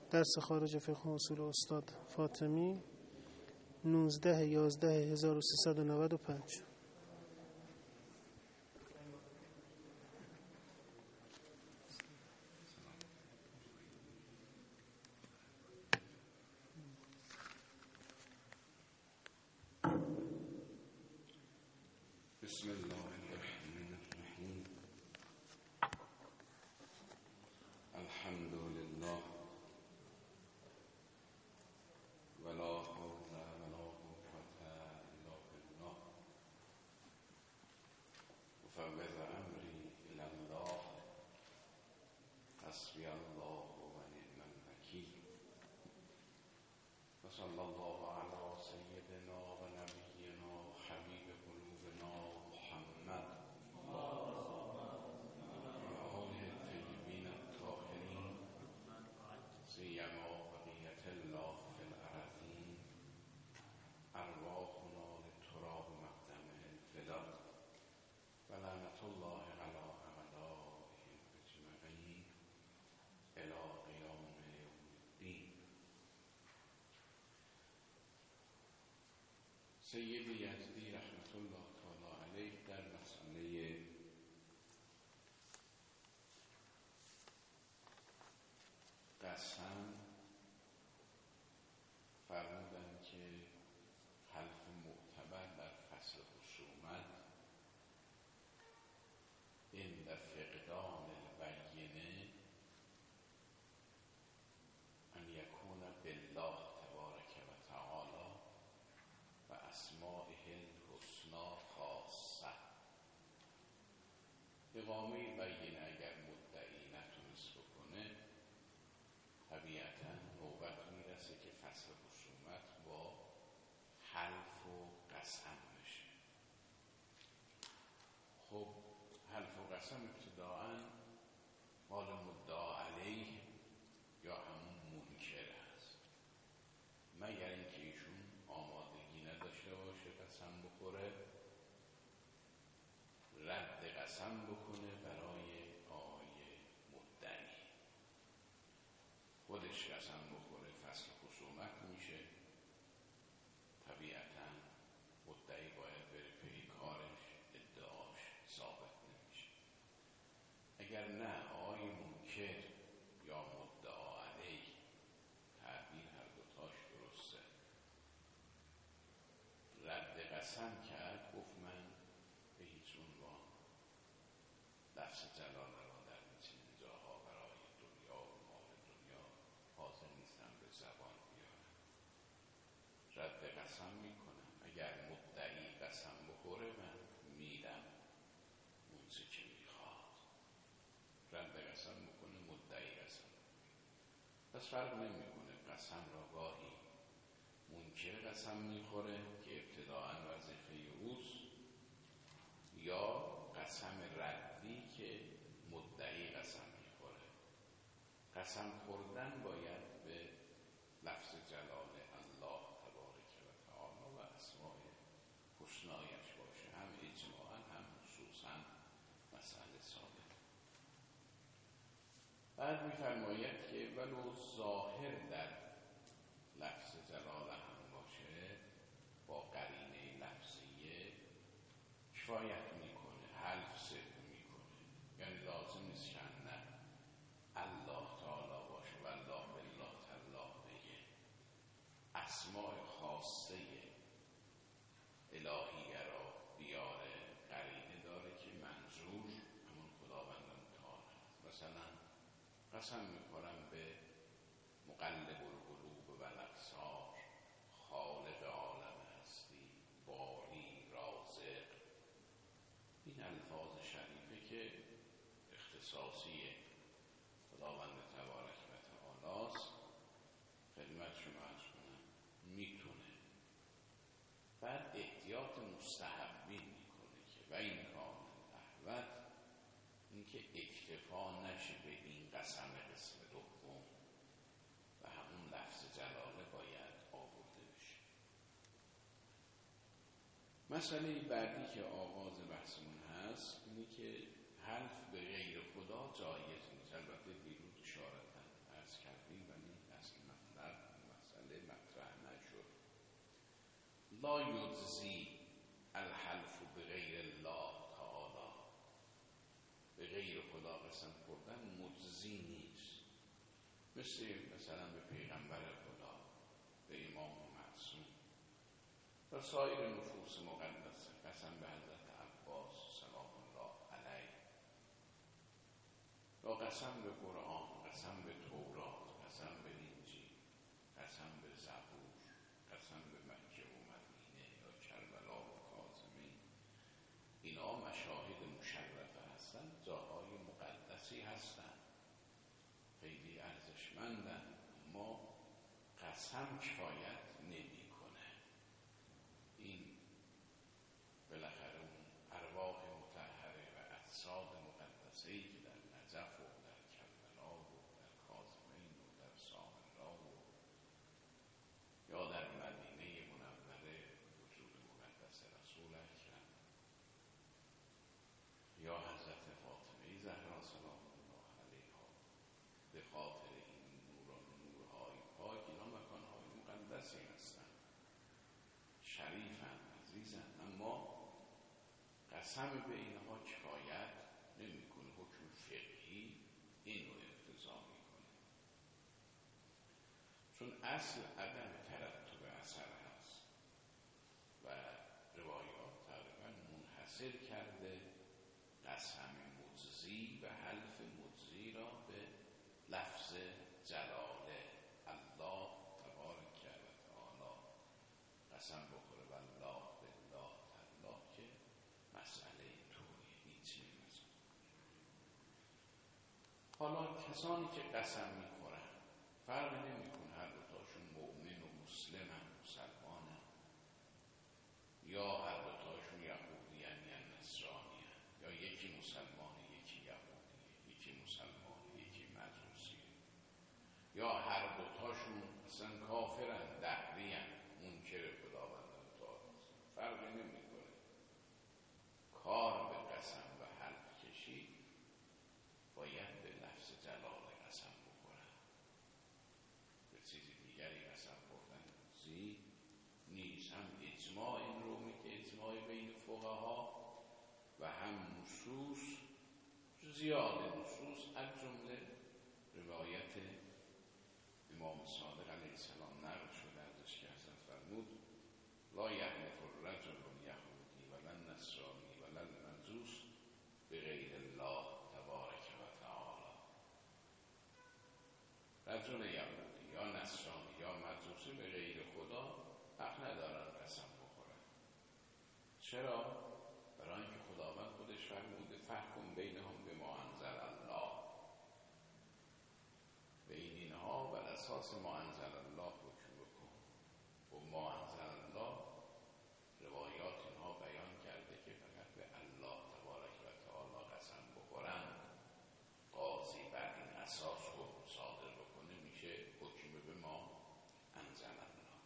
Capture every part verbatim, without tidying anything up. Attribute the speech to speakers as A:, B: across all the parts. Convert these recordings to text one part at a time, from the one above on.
A: درس خارج فقه و اصول استاد فاطمی، نوزده یازده هزار و سیصد و نود و پنج.
B: بسم الله الرحمن الرحیم. الحمد لله ولا حول ولا قوة الا بالله. افوض امری الی الله حسبی الله و نعم الوکیل. و صلی الله علی سیدنا و نبینا و حبیب قلوبنا محمد و آله الطیبین الطاهرین، سیما بقیة الله فی الارضین، ارواحنا للتراب مقدم الفدا و لعنة الله علی اعدائهم اجمعین الی قیام یوم الدین. سید یزدی رحمت الله تعالی علیه در مسئله قسم فرمودند که حلف معتبر در فصل خصومت عند فقدان البینه ان یکون بالله تبارک و تعالی و اسمائه الحسنا خاصه. اقامه بینه اگر مدعی نتونست بکنه، طبیعتا نوبت میرسه که فصل خصومت با حلف و قسم بشه. خب حلف و قسم ابتداعا مال مدعا علیه یا همون منکر است، مگر اینکه ایشون آمادگی نداشته باشه قسم بخوره، رد قسم بکنه برای آقای مدعی. خودش قسم بخوره فصل خصومت میشه، طبیعتا مدعی باید بره پی کارش، ادعاش ثابت نمیشه. اگر نه آقای منکر یا مدعا علیه، تعبیر هر دوتاش درسته، رد قسم کرد، گفت من به هیچ عنوان لفظ جلال را در چنین جاها برای دنیا و مال دنیا حاضر نیستم به زبان بیارم، رد قسم میکنم. اگر مدعی قسم بخوره من میدم اون چه که میخواد، رد قسم بکنه، مدعی قسم بکنه. پس فرق نمیکنه قسم را گاهی منکر قسم میخوره که ابتداعا وظیفه اوست، یا قسم ردی که مدعی قسم میخوره. قسم خوردن باید به لفظ جلال الله تبارک و تعالی و اسماء حسنایش باشه، هم اجماعا هم خصوصا مسئله ثابت. بعد میفرماید که ولو ظاهر در لفظ جلال هم باشه، با قرینه لفظیه کفایت میکنه، حلف صدق میکنه. یعنی لازم نیست که نه الله تعالی باشه و الله بالله تعالی بگه، اسماء خاصه الهیه را بیاره، قرینه داره که منظور همون خداوند متعال هست. مثلا قسم میکنم به مقلب القلوب و الابصار، خالق عالم هستی، باری، رازق. این الفاظ شریفه که اختصاصی خداوند تبارک و تعالی است، خدمت شما عرض کنم میتونه. بعد احتیاط مستحبین میکنه که و این کان احوت، اینکه اکتفا نشه به این قسم قسم دوم و همون لفظ جلاله باید آورده بشه. مسئله بعدی که آغاز بحثمون هست اینه که حلف به غیر خدا جایز نیست. البته دیروز اشارتا عرض کردیم ولی از لا یجزی الحلف بغیر الله تعالی، به غیر خدا قسم خوردن مجزی نیست. مثل مثلا به پیغمبر خدا، به امام معصوم و سایر نفوس مقدسه، قسم به حضرت عباس سلام الله علیه، یا قسم به قرآن، قسم به تورات، قسم به انجیل، قسم به زبور، قسم به مکه و مدینه یا کربلا و کاظمین. اینا مشاهد مشرفه هستند، جاهای مقدسی هستند، خیلی ارزشمندند، اما قسم کفایت نمیکنه. این بالاخره اون ارواح مطهره و اجساد مقدسه‌ای که در نجف و در کربلا و در کاظمین و در سامرا و یا در مدینه منوره وجود مقدس رسول اکرم یا حضرت فاطمه زهرا سلام الله علیها، به خاطر این نور و نورهای پاک، اینا مکانهای مقدسی هستند، شریفند، عزیزند، اما قسم به اینها کفایت نمیکنه. حکم فقهی اینو اقتضا میکنه، چون اصل عدم ترتب اثر هست و روایات تقریبا منحصر کرده قسم مجزی و حلف مجزی را به لفظ جلاله الله تبارک و تعالی قسم بخوره و الله بالله تالله، که مسئله طوریه، هیچ نیست. حالا کسانی که قسم میخورن فرق نمیکنه هر دوتاشون مؤمن و مسلمن، مسلمانن، یا هر دوتاشون یهودیان یا نصرانیان، یا یکی مسلمانه یکی یهودیه، یکی مسلمانه یکی مجوسیه، یا هر دوتاشون اصلا کافرن، دهریان، منکر خداوند متعال، فرق نمیکنه. کار به قسم و حلف کشید باید به لفظ جلال قسم بخورن، به چیزی دیگری قسم بخورن زی نیست. هم اجماع این رو می که اجماع بین فقها و هم نصوص، زیاد نصوص، از جمله روایت امام صادق علیه السلام نقل شده ازش که حضرت فرمود لا یحلف الرجل الیهودی ولا النصرانی ولا المجوس بغیر الله تبارک و تعالی. رجل یهودی یا نصرانی یا مجوسی به غیر خدا حق ندارن قسم بخورن. چرا؟ برای اینکه خداوند خودش فرموده فحکم بینهم بما انزل الله، بین اینها بر اساس ما انزل الله حکم بکن. و ما انزل الله روایات اینها بیان کرده که فقط به الله تبارک و تعالی قسم بخورن. قاضی بر این اساس حکم صادر بکنه میشه حکم به ما انزل الله.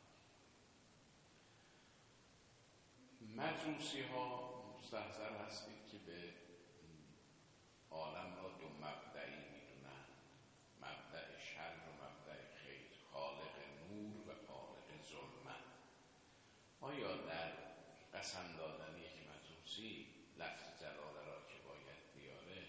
B: مجوسی ها مستحضر هستید که به عالم را دو مبدعی میدونن، مبدع شر و مبدع خیر، خالق نور و خالق ظلمت. آیا در قسم دادن یک مجوسی لفظ جلاله را که باید بیاره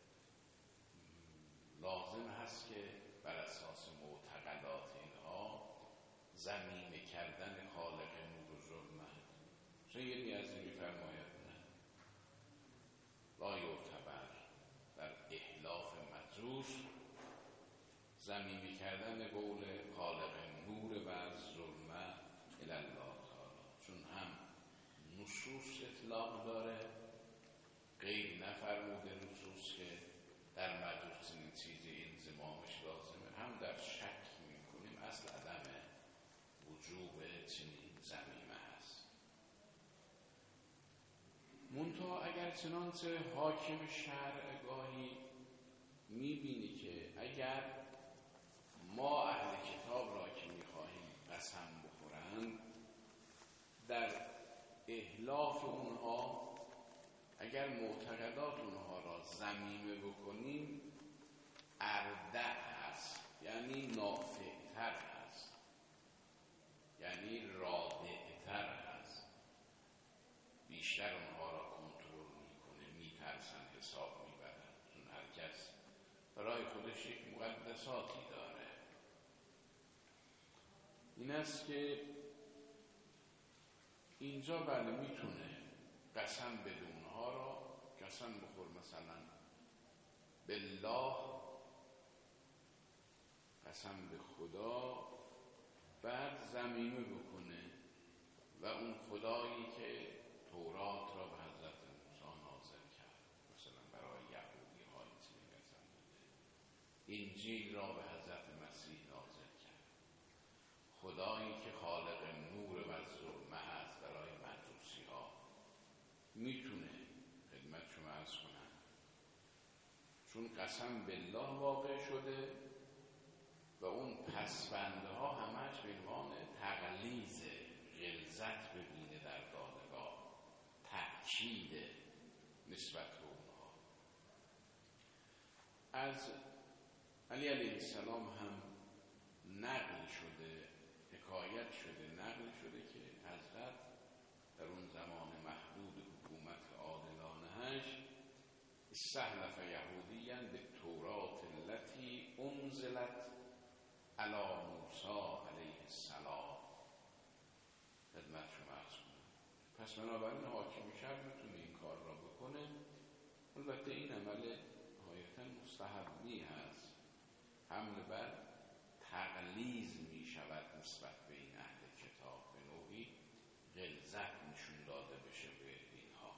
B: لازم هست که بر اساس معتقدات اینها ضمیمه کردن خالق نور و ظلمت؟ سید یزدی می‌فرماید نه، لا یعتبر در احلاف مجوس ضمیمه کردن قول خالق نور و ظلمت الی الله تعالی، چون هم نصوص اطلاق داره، غیر نفرموده نصوص که در مجوس چنین چیزی انضمامش لازمه، هم در شک میکنیم اصل عدم وجوب چنین ضمیمه هست. منتها اگر چنانچه حاکم شرع گاهی میبینی که اگر ما اهل کتاب را که میخواهیم قسم بخورند در احلاف اونها اگر معتقدات اونها را ضمیمه بکنیم اردع هست، یعنی نافعتر هست، یعنی رادعتر هست. بیشتر اونها را کنترل میکنه، میترسن، حساب میبرن، چون هر کس برای خودش یک مقدساتی داره. این است که اینجا بله میتونه قسم بده اونها را، قسم بخور مثلا بالله، قسم به خدا، بعد ضمیمه بکنه و اون خدایی که تورات را به حضرت موسی نازل کرد، مثلا برای یهودی ها این قسم بده، انجیل را به حضرت مسیح نازل کرد، خدایی که خالق نور و ظلمه هست برای مجوسی ها، میتونه خدمت شما عرض کنم چون قسم بالله واقع شده و اون پسبنده ها همش به عنوان تغلیظ، غلظت ببینه در دادگاه، تأکید نسبت به اونها. از علی علیه السلام هم نقل شده، حکایت شده، نقل شده که حضرت در اون زمان محدود حکومت عادلانه‌اش استحلف یهودیاً به تورات التي انزلت علی موسی علیه السلام. خدمت شما عرض کنم پس بنابراین حاکم شهر میتونه این کار را بکنه. البته این عمل نهایتاً مستحبی هست، حمل بر تغلیظ می شود نسبت به این اهل کتاب، به نوعی غلظت نشون داده بشه به اینها.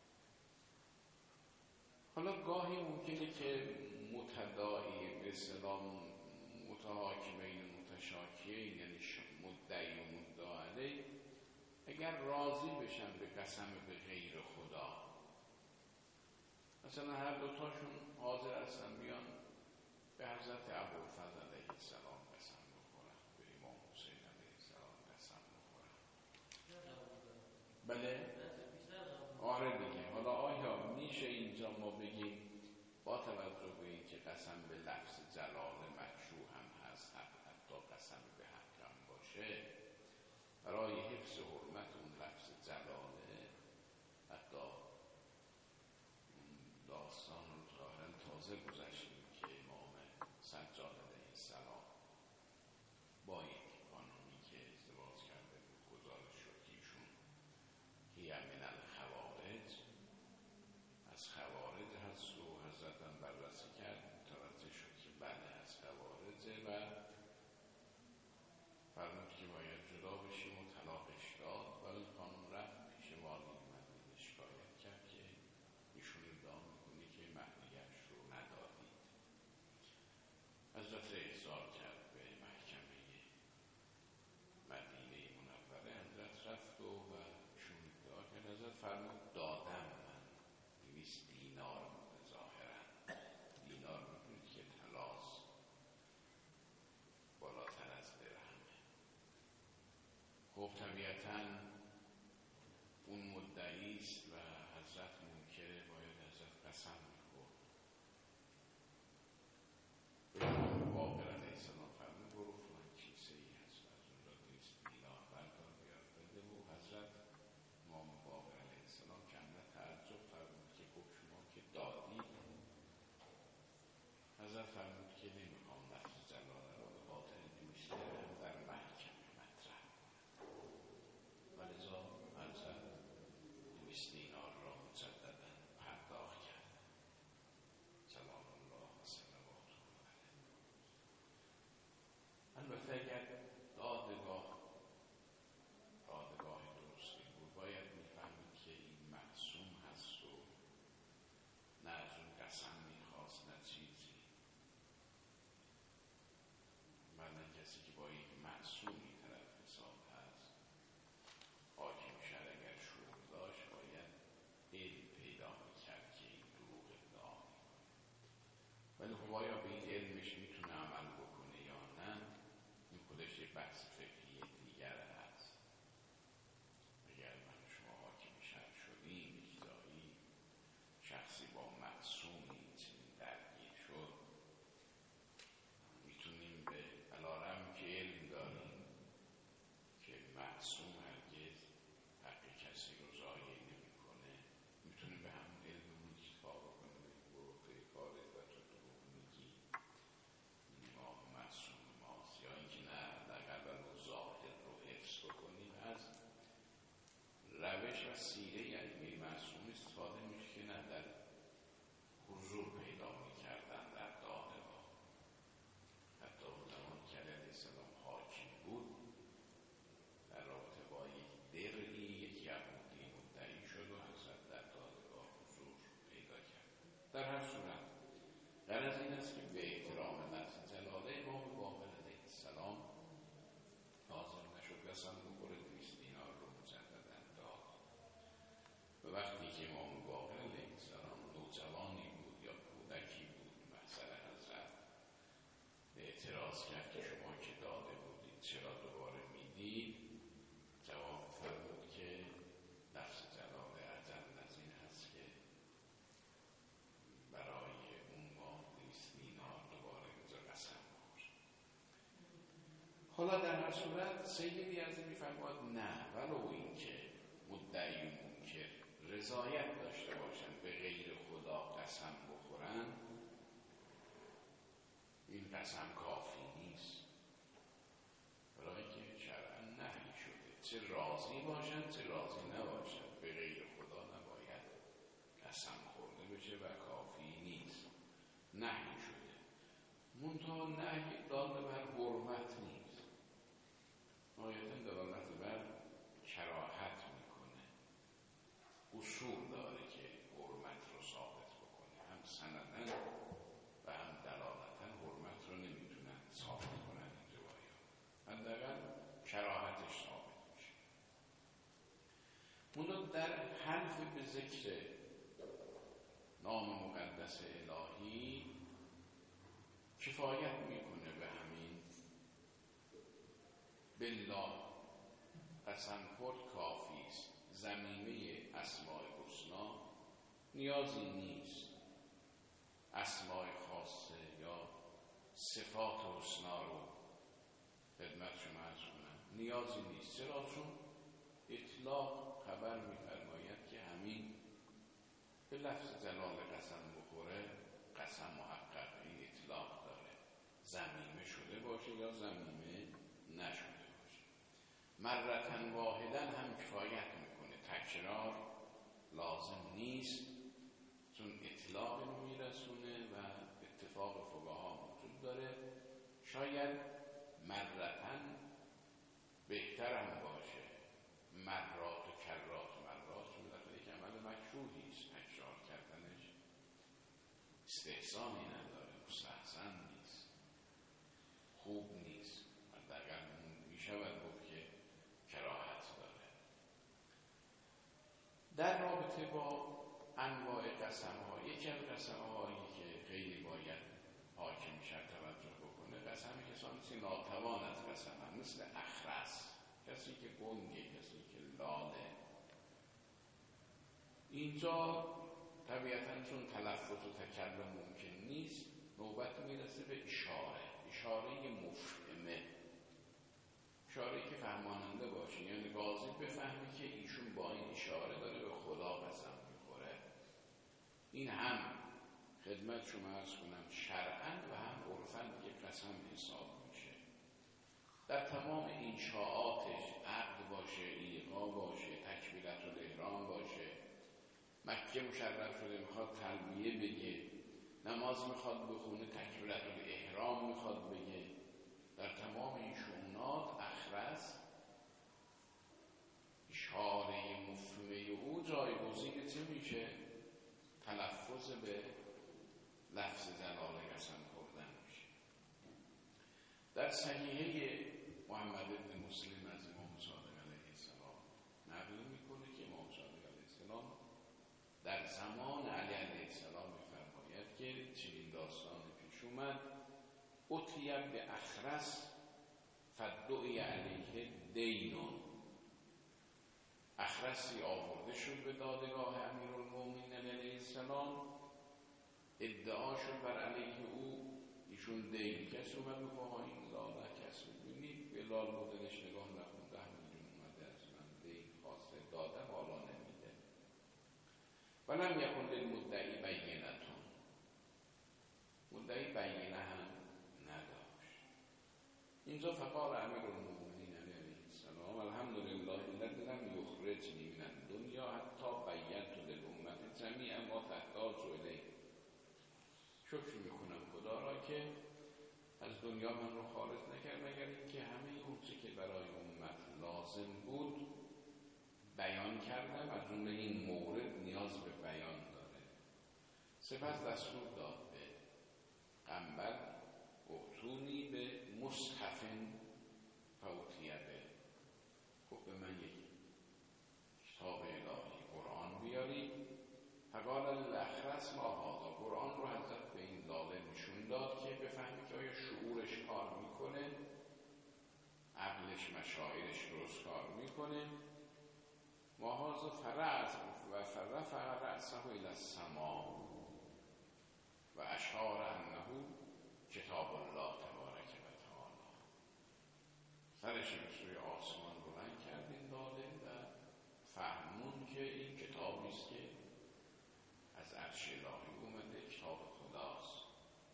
B: حالا گاهی ممکنه که متداعی به اصطلاح متحاکمین متشاکیین، یعنی مدعی و مدعا علیه، اگر راضی بشن به قسم به غیر خدا، مثلا هر دوتاشون حاضر هستن بیان به حضرت ابوالفضل علیه السلام قسم بخورن، به امام حسین علیه السلام قسم بخورن. بله؟ آره دیگه. حالا آیا میشه اینجا ما بگیم با توجه به این که قسم به لفظ جلال مشروع هم هست، حتی قسم به حق هم باشه، برای حفظ حرمت اون لفظ جلاله، حتی داستان رو ظاهراً تازه گذشتیم که امام سجاد علیه السلام با یک خانمی که ازدواج کرده بود گزارش شد که ایشون هی من الخوارج، از خوارج هست و حضرت هم بررسی کرد، متوجه شد که بله از خوارجه و فرمود که باید جدا بشیم و طلاقش داد. ولی خانم رفت پیش والی مدینه شکایت کرد که ایشون ادعا میکنه که مهریه‌اش رو ندادید. حضرت احضار کرد به محکمه مدینه منوره، حضرت رفت و و ایشون ادعا کرد، حضرت فرمود دادم من دویست دینار بوده، ظاهرا دینار میدونید که طلاس بالاتر از درهمه. خب طبیعتاً اون مدعی است و حضرت منکره، باید حضرت قسم میخورد. به امام باقر علیه السلام فرمود برو فلان کیسه ای هست از اونجا دویست دینار بردار بیار بده و حضرت امام باقر علیه السلام که اندر تعجب فرمود که خب شما که دادید. حضرت فرمود که نمیخوام لفظ جلاله را به خاطر دویست درهم در محکمه مطرح کنم، ولذا حضرت دویست دینار را مجددا پرداخت کرد. سلام الله و صلواته علیه. البته اگر دادگاه دادگاه درستی بود، باید میفهمید که این معصوم هست و نه از اون قسم میخواست نه چیزی. بعدن کسی که با یک معصومی طرف حساب هست، حاکم شهر اگر شعور داشت باید علم پیدا میکرد که این دروغ ادعا میکنه. ولی خب آیا به این علمش میتونه عمل بکنه یا نه، این خودش یک بحث فقهی دیگر هست. اگر من شما حاکم شهر شدیم، یک جایی شخصی با معصومی چنین درگیر شد، میتونیم به علارم که علم داریم که معصوم هرگز حق کسی رو ضایع نمیکنه، از سیره ائمه معصوم استفاده میشه که نه در حضور پیدا میکردن در دادگاه. حتی اون زمان که علیه السلام حاکم بود در رابطه با یک درعی یک یهودی مدعی شد و حضرت در دادگاه حضور پیدا کرد. در هر صورت غرض این است که به احترام لفظ جلاله امام باقر علیه السلام حاضر نشد قسم بخوره دویست دینار رو مجددا داد. و وقتی که امام باقر علیه السلام نوجوانی بود یا کودکی بود محضر حضرت اعتراض کرد که شما که داده بودید چرا دوباره میدید، جواب فرمود که لفظ جلاله اجل از این هست که برای اون ما دویست دینار دوباره اینجا قسم بخور. حالا در هر صورت سیدی از این میفرماد نه، ولو این که مدعی و منکر رضایت داشته باشند به غیر خدا قسم بخورن، این قسم کافی نیست، برای که شرعا نهی شده چه راضی باشند چه راضی نباشند به غیر خدا نباید قسم خورده بشه و کافی نیست، نهی شده. منتها نهی دال بر حرمت نیست، نهایتاً دلالت بر کراهت میکنه، اصول داره که حرمت رو ثابت بکنه، هم سندن و هم دلالتاً حرمت رو نمیتونن ثابت کنن این روایات، حداقل کراهتش ثابت میشه. منتها در حلف به ذکر نام مقدس الهی کفایت میکنه به همین بالله قسم خورد کافی است. ضمیمه اسماء الحسنا نیازی نیست اسماء خاصه یا صفات حسنا رو خدمت شما عرض کنم، نیازی نیست. چرا؟ چون اطلاق خبر می‌فرماید که همین به لفظ جلال قسم بخوره قسم محقق، این اطلاق داره، ضمیمه شده باشه یا ضمیمه نشده باشه. مرتن واحدن هم کفایت میکنه، تکرار لازم نیست، چون اطلاق رو میرسونه و اتفاق فقها موجود داره. شاید مرتن بهتر هم باشه، مرات و کرات و مرات، چون در یک عمل مکروهی است، تکرار کردنش استحسانی نداره، مستحسن نیست، خوب نیست، حداقل میشود گفت که کراهت داره. در رابطه با انواع قسم ها، یکی از قسم هایی که خیلی باید حاکم شد توجه بکنه، قسم کسانی که ناتوان از قسم هم، مثل اخرس، کسی که گنگه، کسی که لاله. اینجا طبیعتاً چون تلفظ و تکلم ممکن نیست، نوبت میرسه به اشاره، اشاره مفهمه، اشاره که فهماننده باشه، یعنی قاضی بفهمی که ایشون با این اشاره داره به خدا قسم میخوره. این هم خدمت شما عرض کنم شرعاً و هم عرفاً یک قسم حساب میشه. در تمام انشاءاتش عقد باشه، ایقاع باشه، تکبیرت الاحرام باشه، مکه مشرف شده میخواد تلبیه بگه، نماز میخواد بخونه، تکبیرت الاحرام میخواد بگه، در تمام این شؤونات اخرس اشاره مفهومه او جایگزین چه میشه؟ تلفظ به لفظ جلاله قسم خوردن میشه. در صحیحه محمد بن مسلم از امام صادق علیه السلام نقل میکنه که امام صادق علیه السلام در زمان علی علیه السلام میفرماید که چنین داستان پیش اومد، اتیب به اخرس فدعی علیه دینون، اخرسی آورده شد به دادگاه امیرالمومنین علیه السلام، ادعا شد بر علیه او ایشون دین، کسی اومد میگه این لاله کسی ببینید به لال بودنش نگاه نکن، ده میلیون اومده از من دین خواسته دادم حالا نمیده. ولم یکن للمدعی بینتون، مدعی بینه هم نداشت. اینجا فقال امیرالمومنین علیه السلام الحمدلله الذی لم یخرجنی من الدنیا که از دنیا من رو خارج نکرد مگر اینکه همه اون چه که برای امت لازم بود بیان کردم، از جمله این مورد نیاز به بیان داره. سپس دستور داد به قنبر اعطونی به مصحف فوتیه به، گفت به من یک کتاب الهی قرآن بیاری. فقال الاخرس ما هذا، قرآن رو حضرت به این لاله نشون داد که بفهمی که آیا شعورش کار میکنه، عقلش مشاعرش درست کار میکنه. ما هذا فرعت و فرفع رأسه الى السماء و اشار انه کتاب الله تبارک و تعالی. سرش به سوی آسمان بلند کرد این لاله و فهمون که این کتابی است که از عرش الهی اومده، کتاب خداست.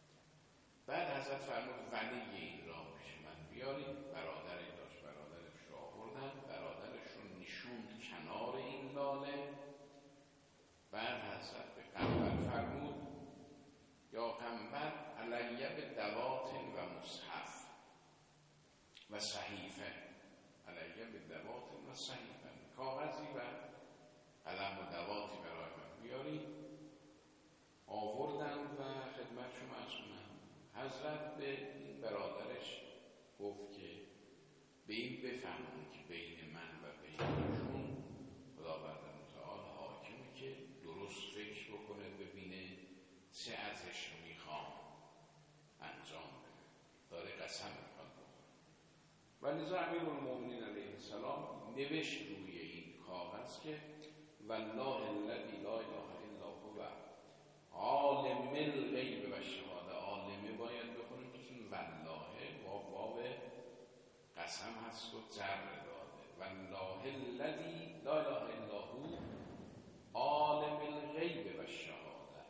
B: بعد حضرت فرمود ولی این را پیش من بیارید. برادری داشت، برادرش رو آوردن، برادرش رو نشوند کنار این لاله. بعد حضرت به قنبر فرمود یا قنبر علیه به دوات و مصحف و صحیفه، علیه به دوات و صحیفه، کاغذی و قلم و دواتی برای من بیارید. آوردن و خدمت شما از کنم. حضرت به این برادرش گفت که به این بفهمون که بین من و بینشون خداوند متعال حاکمه که درست فکر بکنه، ببینه چه ازش میخوام انجام بده. داره قسم میخواد بکنه. ولذا امیرالمومنین علیه السلام نوشت روی این کاغذ که والله الذی لا اله الا هو عالم الغیب و شهاده. عالمه باید بخونیم که چون والله واو واو قسم هست و جر داده. والله الذی لا اله الا هو عالم الغیب و شهاده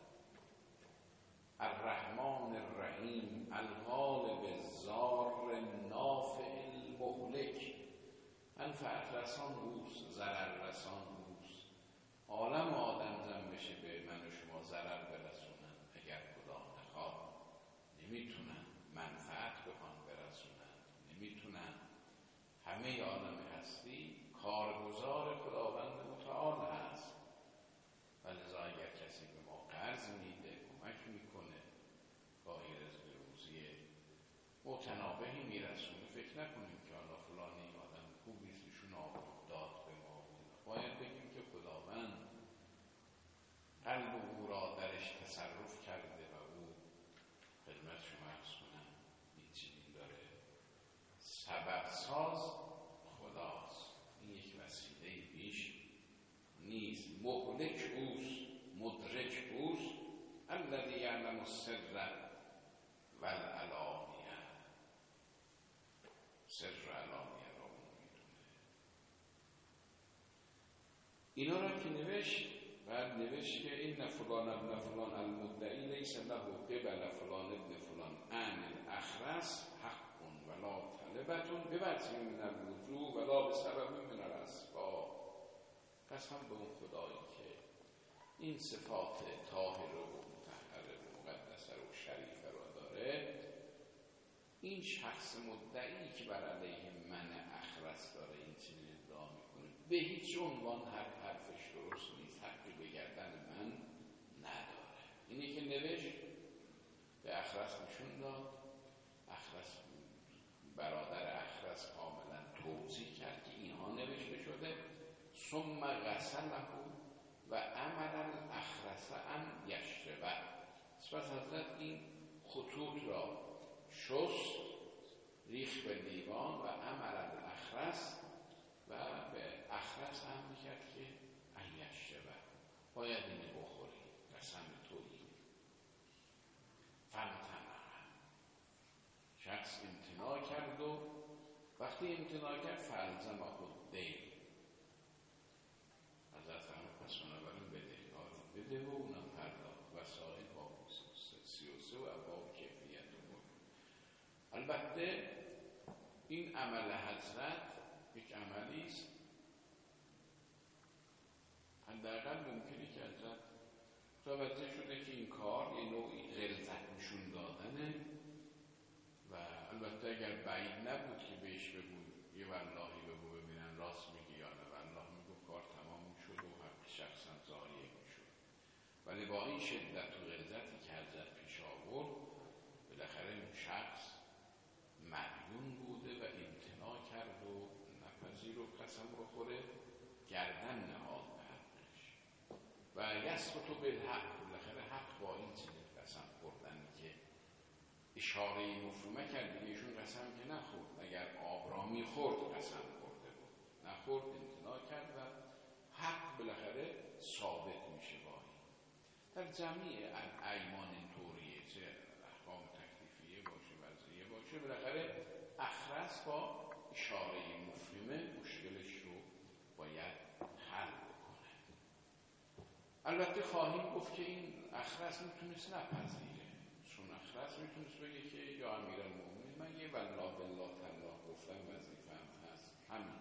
B: الرحمن الرحیم الغالب الضار النافع المهلک. منفعت رسان اوست، ضرر رسان اوست. عالم آدم زن بشه به من و شما ضرر برسونن، اگر خدا نخواد نمیتونن. منفعت بخوان برسونن نمیتونن. همه عالم هستی کارگزار خداوند متعال هست. ولذا اگر کسی به ما قرض میده، کمک میکنه، گاهی رزق روزی متنابهی میرسونه، فکر نکنیم که حالا فلانی آدم خوبی است ایشون آورد داد به ما. باید بگیم که خداوند قلب او را درش تصرف کرده و او خدمت شما عرض کنم این چیزی داره. سبب ساز خداست، این یک وسیله بیش نیست. مهلک اوست، مدرک اوست. الذی یعلم السر والعلانیه. سر و علانیه را اون میدونه. اینا را که نوشت، بعد نوشت که این فلان ابن فلان المدعی لیس له قبل فلان ابن فلان عن الاخرس حق ولا طلبتون ببرزی من الوجوه ولا بسبب من الاسباب. قسم به اون خدایی که این صفات طاهر و مطهر و مقدس و شریف را داره، این شخص مدعی که بر علیه من اخرس داره این چیزی ادعا میکنه، به هیچ عنوان هر حرفش درست نیست، حقی به گردن من نداره. اینی که نوشت به اخرس نشون داد. اخرس برادر اخرس کاملا توضیح کرد که اینها نوشته شده. ثم غسله و امر الاخرس ان یشربه. سپس حضرت این خطوط را شست، ریخت به لیوان و امر الاخرس و به اخرس امر کرد که ان یشربه، باید اینه بخوری، قسم تویی. فامتنع، شخص امتناع کرد و وقتی امتناع کرد فالزمه الدین. حضرت فرمود پس بنابراین بدهکار بده و اونم پرداخت. وسائل باب سی و سه و ابواب کیفیت بود. البته این عمل حضرت یک عملی است حداقل ممکنه که حضرت توجه شده که این کار یه نوعی غلظت نشون دادنه البته اگر بعید نبود که بهش بگو یه واللهی بگو ببینن راست میگی یا نه، والله میگو کار تمام میشد و حق شخصا ضایع میشد. ولی با این شدت و غلظتی که حضرت پیش آورد، بالاخره اون شخص مدیون بوده و امتناع کرد و نپذیرفت قسم بخوره، گردن نهاد به حقش و یسقط بالحق. بالاخره حق با این چنین قسم خوردن که اشاره مفهومه کرد، ایشون قسم که نخورد، اگر آب را میخورد قسم خورده بود، نخورد، امتناع کرد و حق بالاخره ثابت میشه با این. در جمعی ایمان طوریه، چه احکام تکلیفیه باشه وضعیه باشه، بالاخره اخرس با اشاره مفهومه مشکلش رو باید حل بکنه. البته خواهیم گفت که این اخرس میتونست نپذیره، چون اخرس میتونست بگه که یا امیرالمومنین من یه والله بالله تالله گفتم وظیفه‌ام هست، همین.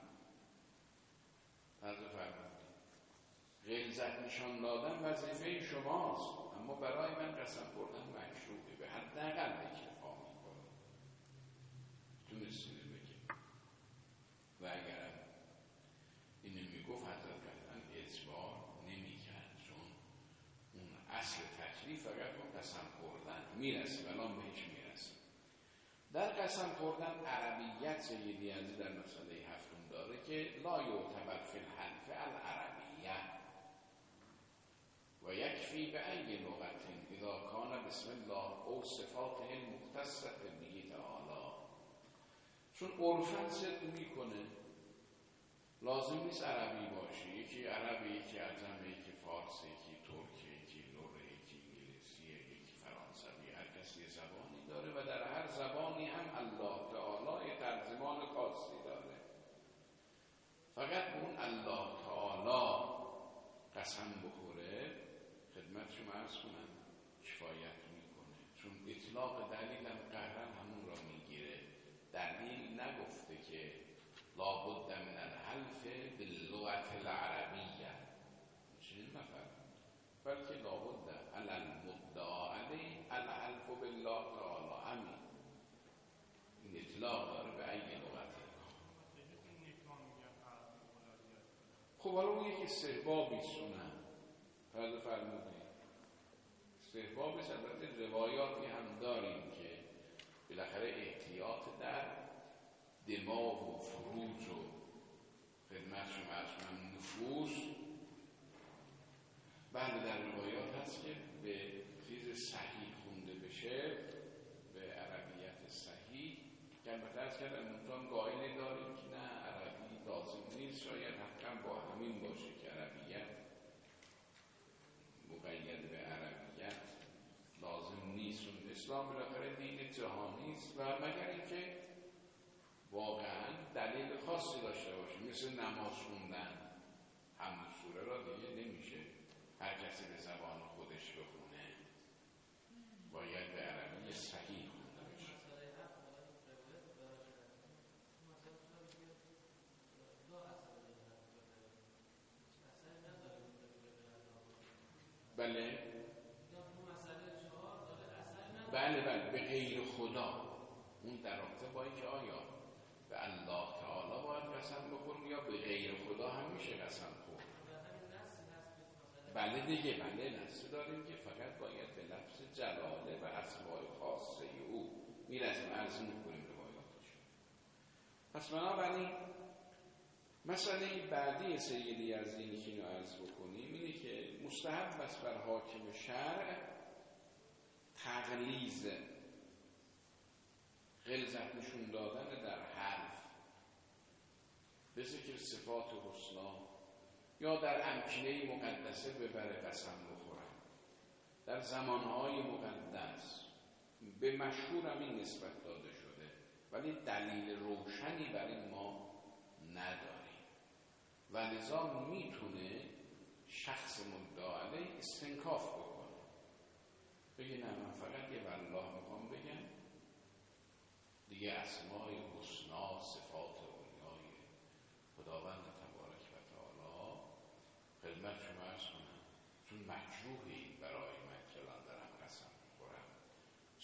B: حضرت فرمودید غلظت نشان دادن وظیفه شماست، اما برای من قسم خوردن مشروعه، به حداقل اکتفا میکنه. میتونست اینو بگه و اگرم اینو میگفت حضرت قطعا اجبار نمیکرد، چون اون اصل تکلیف فقط اون قسم خوردن میرسه، الان بهش میرسه. در قسم خوردن عربیت سیدی عزیز در مسئله هفتم داره که لا یعتبر فی الحلف العربیه و یکفی به ای لغت اذا کان بسم الله او صفاته المختصه به تعالی. چون عرفاً صدق میکنه، لازم نیست عربی باشه، یکی عربی، یکی عجمه، یکی فارسی، یکی ترکی، یکی لره، یکی انگلیسی، یکی فرانسوی، هر کسی زبانی داره و در هر زبانی هم الله تعالی ترجمان خاصی داره. فقط اون الله تعالی قسم بخوره، خدمت شما عرض کنم، کفایت میکنه، چون اطلاق دلیل هم قهرن همون را میگیره. دلیل نگفته که لابد من الحلف باللغت العربیه، چنین نفرمود، بلکه لابد علی المدعا علیه الحلف بالله تعالی، همین. این اطلاق داره به ای لغت. خب حالا اون یک استحبابی سنن فرض فرمودید، استحبابش البته روایاتی هم داریم که بالاخره احتیاط در دماغ و فروج و خدمت شما از من نفوس، بعد در روایات هست که به چیز صحیح خونده بشه، به عربیت صحیح، که البته از کردن منطقه قائلی داریم که نه عربی لازم نیست، شاید حقا با همین باشه که عربیت مقید به عربیت لازم نیست. اون اسلام بالاخره دین جهانی است و مگر اینکه واقعا دلیل خاصی داشته باشه، مثل نماز خوندن، حمد سوره را دیگه نمیشه هر کسی به زبان خودش بخونه، باید به عربی صحیح خونده بشه. بله بله بله به غیر خدا، اون در رابطه با اینکه آیا به الله تعالی باید قسم بخوریم یا به غیر خدا هم میشه قسم خورد. بله دیگه، بله نصی داریم که فقط باید به لفظ جلاله و اسماء خاصه او میرسیم، عرض میکنیم روایاتش. پس بنابراین مسئله بعدی سیدی یزدی که اینو عرض بکنیم اینه که مستحب است بر حاکم شرع تغلیظ، غلظت نشون دادن در حرف به ذکر صفات حسنا، یا در امکنه مقدسه ببره قسم بخورن، در زمانهای مقدس به مشهور این نسبت داده شده، ولی دلیل روشنی برای ما نداریم و لذا میتونه شخص مدعا علیه استنکاف بکنه، بگه نه من فقط یه والله میخوام بگم دیگه، اسمای حسنا صفات اولیای خداوند تبارک و تعالی خدمت شما عرض کنم، چون مکروهی برای من که الان دارم قسم میخورم،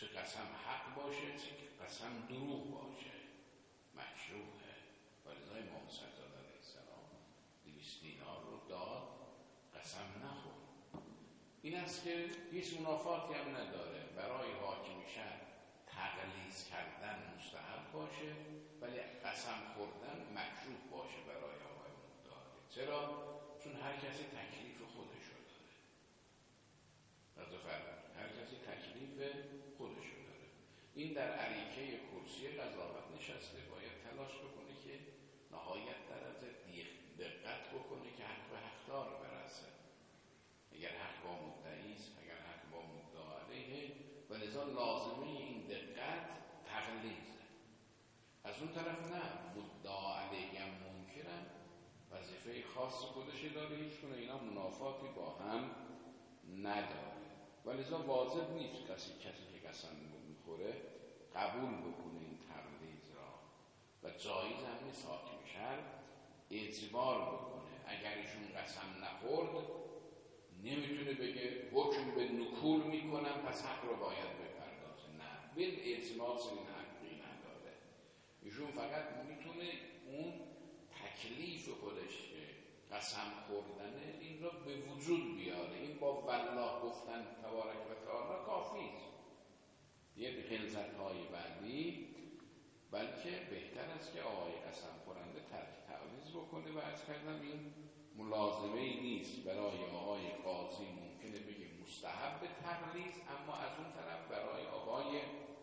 B: چه قسم حق باشه چه قسم دروغ باشه مکروهه. ولذا امام سجاد علیه السلام دویست دینار رو داد، قسم نخورد. این است که هیچ منافاتی هم نداره برای حاکم شهر تغلیظ کردن مستحب باشه ولی قسم خوردن مکروه باشه برای آقای مدعی. چرا؟ چون هر کسی تکلیف خودش رو داره. رضا فرمود هر کسی تکلیف خودش رو داره. این در عریکه کرسی قضاوت نشسته، باید تلاش بکنه که نهایت درجه دقت بکنه که حق به حقدار برسه. اگر حق با مدعی است، اگر حق با مدعا علیه، ولذا لازمه این دقت تغلیظه. از اون طرف نه، مدعا علیه هم منکرن، وظیفه خاص خودش داره، هیچ کنه اینا منافاتی با هم نداره. ولذا واجب نیست کسی کسی که قسم میخوره قبول بکنه این تغلیظ را و جایز هم نیست حاکم شهر اعتبار بکنه. اگر ایشون قسم نخورد نمیتونه بگه حکم به نکول میکنم پس حق رو باید بپردازه. نه، بل اعتماد این حقی نداره. ایشون فقط میتونه اون تکلیف خودش قسم خوردنه این رو به وجود بیاره. این با والله گفتن تبارک و تعالی کافی است. یه غلظت های بعدی بلکه بهتر است که آقای قسم خورنده ترک تعویض بکنه و از کردم این ملازمه ای نیست. برای آقای قاضی ممکنه بگه مستحب تغلیظ، اما از اون طرف برای آقای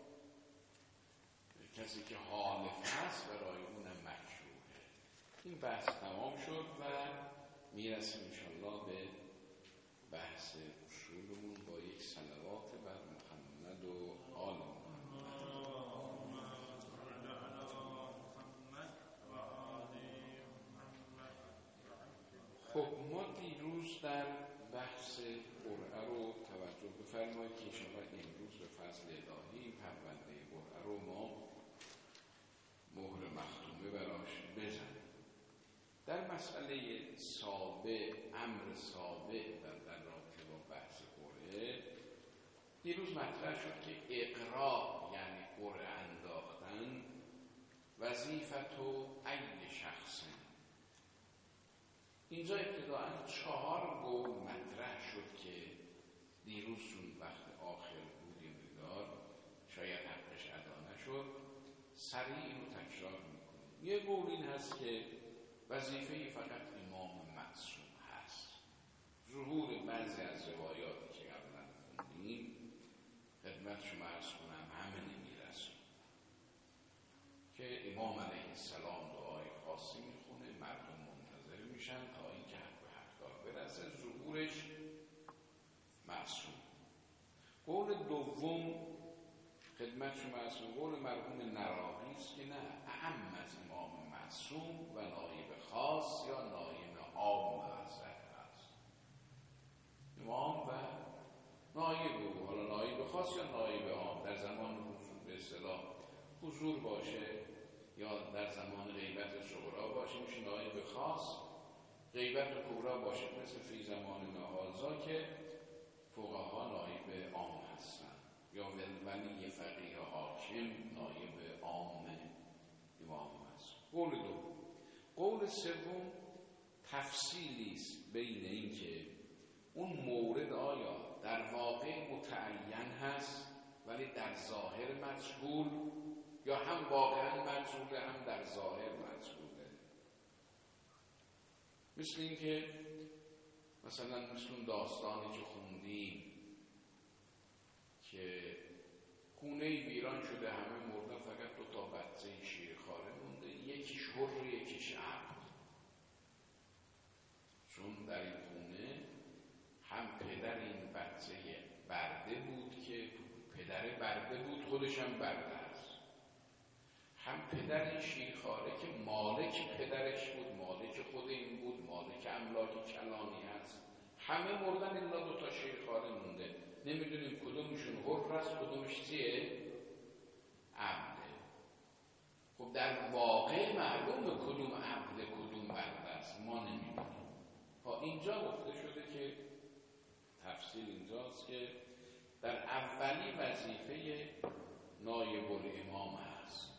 B: کسی که حالف هست برای اونم مکروهه. این بحث تمام شد و میرسیم انشاءالله به بحث اصولمون با یک صلوات بر محمد و آل محمد. خب ما دیروز در بحث قرعه رو توجه بفرمایید که انشاءالله امروز به فضل الهی پرونده قرعه رو ما مهر مختومه براش بزنیم. در مسئله سابع، امر سابع و در رابطه با بحث قرعه دیروز مطرح شد که اقراء یعنی قرعه انداختن وظیفت و ای شخص. اینجا ابتداعاً چهار گول مطرح شد که دیروز چون وقت آخر بود یه مقدار شاید حقش ادا نشد، سریع اینو تکرار میکنیم. یه گول این هست که وظیفه فقط امام معصوم هست. ظهور بعضی از روایاتی که قبلا خوندیم خدمت شما عرض کنم همه نمیرسون که امام علیه السلام دعای خاصی میخونه، مردم منتظر میشن تا این که حق به حقدار برسه، ظهورش معصوم. قول دوم خدمت شما عرض کنم قول مرحوم نراقی است که نه، اعم از امام معصوم و نایب خاص یا نایب عام حضرت هست. امام و نایب او، حالا نایب خاص یا نایب عام، در زمان حضور به اصطلاح حضور باشه یا در زمان غیبت صغرا باشه میشه نایب خاص، غیبت کبرا باشه مثل فی زمان هذا که فقها نایب عام هستن یا ولی فقیه حاکم نایب عام امام هست. قول دو. قول سوم تفصیلی است بین این که اون مورد آیا در واقع متعین هست ولی در ظاهر مجهول یا هم واقعا مجهوله هم در ظاهر مجهوله. مثل این که مثلا مثل اون داستانی که خوندیم که خونه ویران شده همه مردن فقط دو تا بچه شیرخواره مونده، یکیش حر یکیش عبد. چون در این خونه هم پدر این بچه برده بود که پدر برده بود خودش هم برده است، هم پدر این شیرخواره که مالک پدرش بود، مالک خود این بود، مالک املاک کلانی هست. همه مردن الا دو تا شیرخواره مونده، نمیدونیم کدومشون حر است کدومش چیه؟ عبده. خب در واقع معلومه کدوم عبده کدوم برده است، ما نمیدونیم. ها اینجا گفته شده که تفصیل اینجاست که در اولی وظیفه نایب الامام هست،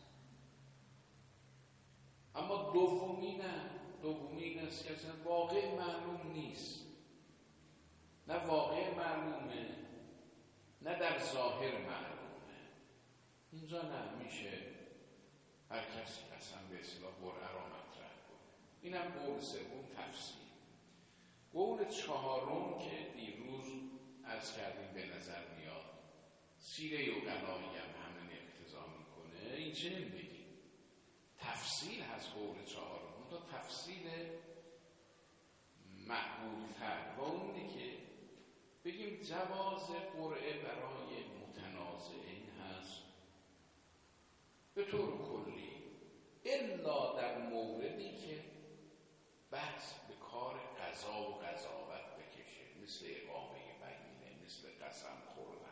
B: اما دومی نه. دومی این است که اصلا واقع معلوم نیست، نه واقع معلومه نه در ظاهر معلومه. اینجا نه، میشه هر کسی قسم به اصطلاح قرعه را مطرح کنه. اینم قول سوم تفسیر. قول چهارم که دیروز عرض کردیم به نظر میاد سیره اقلایی هم همین اقتضا میکنه، این چنین بگیم تفصیل هست قول چهارم، اون تا تفصیل معقول‌تر و اونی که بگیم جواز قرعه برای متنازعین هست به طور کلی، الا در موردی که بحث به کار قضا و قضاوت بکشه، مثل اقامه بینه، مثل قسم خوردن.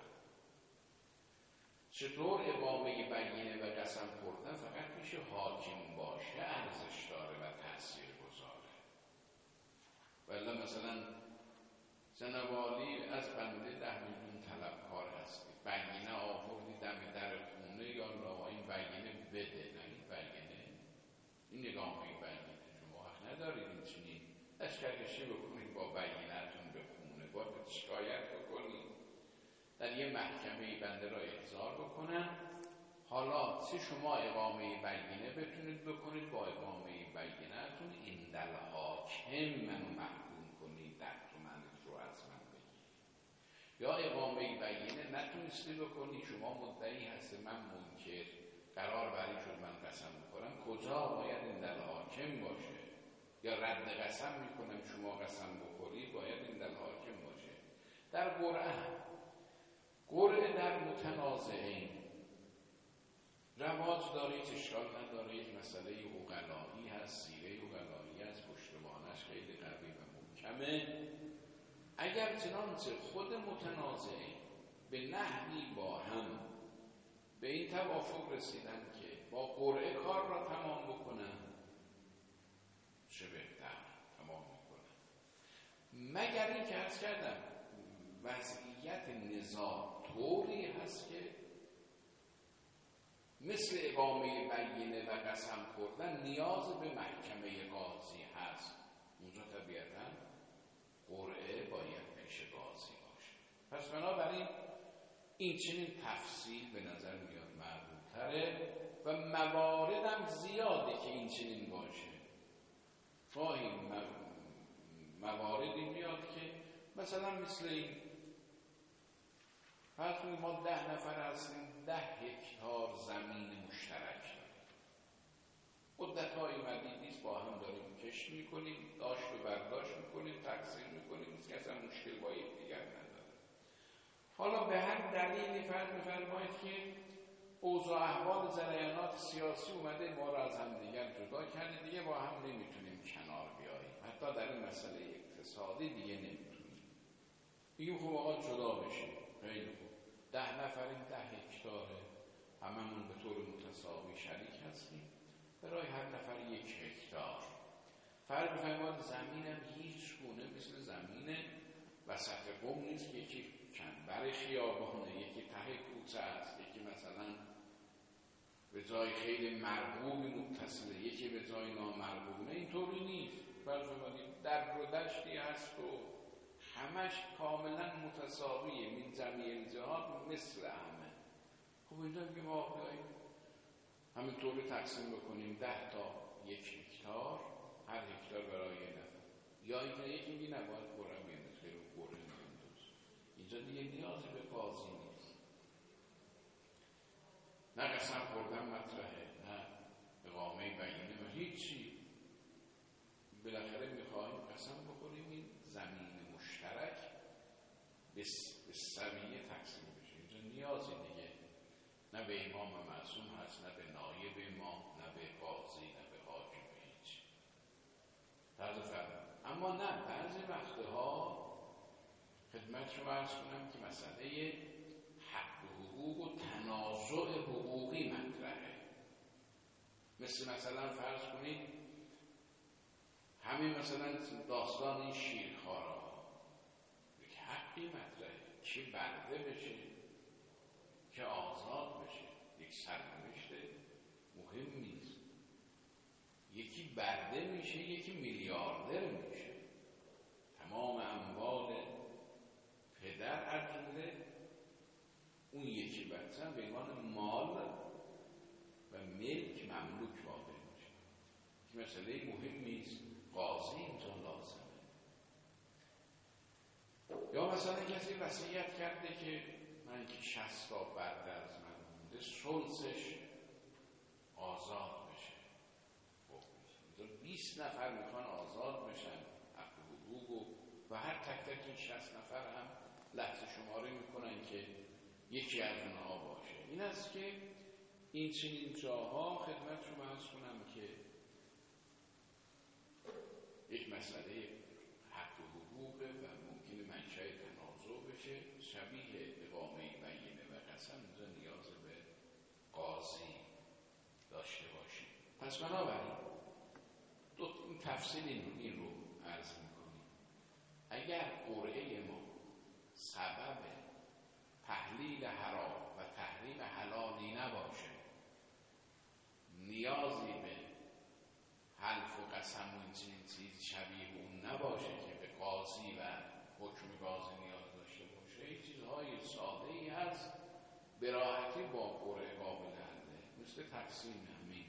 B: چطور اقامه بینه و قسم خوردن فقط میشه حاکم باشه ارزش داره و تأثیر گذاره. ولی مثلا جنابعالی از بنده ده میلیون طلبکار هستی، بینه آوردی دم در خونه، یا لا این بینه بده، نه این بینه، این اقامه بینه، شما حق ندارید این چنین لشکرکشی بکنید با بینه‌تون به خونه، باید شکایت بکنید در یه محکمه بنده را احضار بکنن. حالا چه شما اقامه بینه بتونید بکنید، با اقامه بینه‌تون این دل حاکم منو محکوم کنید، در تومنت رو از من بگیرید، یا اقامه بینه نتونستی بکنی، شما مدعی هستی من منکر، قرار بری شد من قسم بخورم، کجا باید این دل حاکم باشه، یا رد قسم میکنم شما قسم بخوری، باید این دل حاکم باشه. در قرعه قرعه در متنازعین رواج داره، هیچ اشکال نداره، یک مسئله اقلایی هست، سیره اقلایی هست، پشتوانش خیلی قوی و محکمه. اگر چنانچه خود متنازعین به نحوی با هم به این توافق رسیدن که با قرعه کار را تمام بکنن، چه بهتر تمام میکنن. مگر این که عرض کردم وضعیت نزاع طوری هست که مثل اقامه بینه و قسم خوردن نیاز به محکمه قاضی هست، اونجا طبیعتا قرعه باید پیش قاضی باشه. پس بنابراین این چنین تفصیل به نظر میاد مربوط‌تره و مواردم زیاده که این چنین باشه. گاهی مواردی میاد که مثلا مثل این، پس ما ده نفر هستیم، ده هکتار زمین مشترک داریم، مدت‌های مدیدیست با هم داریم کشت میکنیم، داشت و برداشت میکنیم، تقسیم میکنیم، هیچ کس هم مشکل با یکدیگر نداره. حالا به هر دلیلی فرض بفرمایید که اوضاع احوال جریانات سیاسی اومده ما را از هم دیگر جدا کرده، دیگه با هم نمیتونیم کنار بیاییم، حتی در این مسئله اقتصادی دیگه نمیتونیم. بگیم خب آقا جدا بشیم، خیلی خوب، ده نفریم، ده هکتاره، هممون به طور متساوی شریک هستیم، برای هر نفر یک هکتار. فرض بفرمایید زمینم هیچ گونه مثل زمین وسط قم نیست، یکی کنبر خیابانه، یکی ته کوچه است، یکی مثلا به جای خیلی مرغوبی متصله، یکی به جای نامرغوب، اینطوری نیست. فرض بفرمایید در رو دشتی هست و همش کاملا متساویه، من جمعی الجهات مثل همه. خب اینجا بگیم ما بیاییم همینطوری تقسیم بکنیم، ده تا یک هکتار، هر هکتار برای یه نفر، یا اینجا یکی میگه نباید قرعه بینداز، خیلی قرعه مینداز. اینجا دیگه نیازی به قاضی نیست، نه قسم خوردن مطرحه، نه اقامه بینه و هیچی. بالاخره میخواهیم قسم بخوریم این زمین مشترک به سویه تقسیم بشه. اینجا نیازی دیگه نه به امام معصوم هست، نه به نایب امام، نه به قاضی، نه به حاکم، هیچ. طرز فرمان. اما نه، بعضی وقتها خدمت شما عرض کنم که مسئله حق و حقوق و تنازع حقوقی مطرحه. مثل مثلا فرض کنید همین مثلا داستان این شیرخوارا، یک حقی مطرحه، یکی برده بشه که آزاد بشه، یک سرنوشت مهم نیست. یکی برده میشه، یکی میلیاردر میشه. تمام اموال پدر از جمله اون یکی بچه به عنوان مال و ملک مملوک واقع میشه. این مسئله مهمی است. قاضی اینجا لازمه. یا مثلا کسی وصیت کرده که من که شصت تا برده از من مونده، ثلثش آزاد بشه. خب بیست نفر میخوان آزاد بشن، حق و حقوق و هر تک تک این شصت نفر هم لحظه شماره میکنن که یکی از اونها باشه. این است که این چنین جاها خدمت شما عرض کنم که یک مسئله حق و حقوق و ممکنه منشأ تنازع بشه، شبیه اقامه بینه و قسم اینجا نیاز به قاضی داشته باشیم. پس بنابراین دو این تفصیل این رو عرض میکنیم. اگر قرعه ما سبب تحلیل حرام و تحریم حلالی نباشه، نیازی به حلف و قسم و این چیز شبیه اون نباشه که به قاضی و حکم قاضی نیاز داشته باشه، این چیزهای ساده ای هست به راحتی با قرعه قابل حله، مثل تقسیم همین